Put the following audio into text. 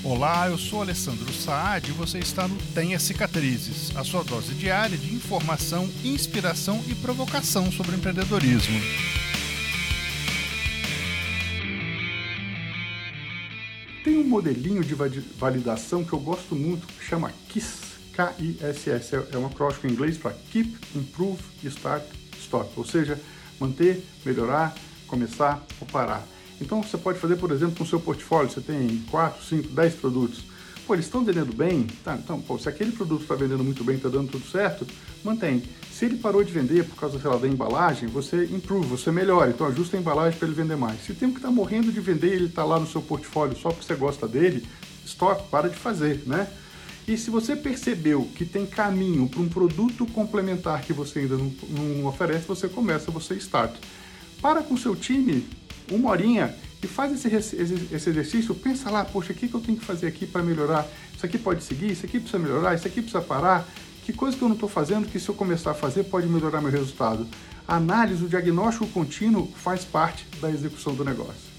Olá, eu sou Alessandro Saad e você está no Tenha Cicatrizes, a sua dose diária de informação, inspiração e provocação sobre empreendedorismo. Tem um modelinho de validação que eu gosto muito, que chama KISS, K-I-S-S, é um acróstico em inglês para Keep, Improve, Start, Stop, ou seja, manter, melhorar, começar ou parar. Então você pode fazer, por exemplo, com o seu portfólio, você tem 4, 5, 10 produtos. Pô, eles estão vendendo bem? Tá, então, se aquele produto está vendendo muito bem, está dando tudo certo, mantém. Se ele parou de vender por causa, sei lá, da embalagem, você improve, você melhora, então ajusta a embalagem para ele vender mais. Se tem um que está morrendo de vender e ele está lá no seu portfólio só porque você gosta dele, stop, para de fazer, né? E se você percebeu que tem caminho para um produto complementar que você ainda não oferece, você start. Para com o seu time, 1 horinha, e faz esse exercício, pensa lá, poxa, o que eu tenho que fazer aqui para melhorar? Isso aqui pode seguir, isso aqui precisa melhorar, isso aqui precisa parar. Que coisa que eu não estou fazendo que se eu começar a fazer pode melhorar meu resultado? A análise, o diagnóstico contínuo faz parte da execução do negócio.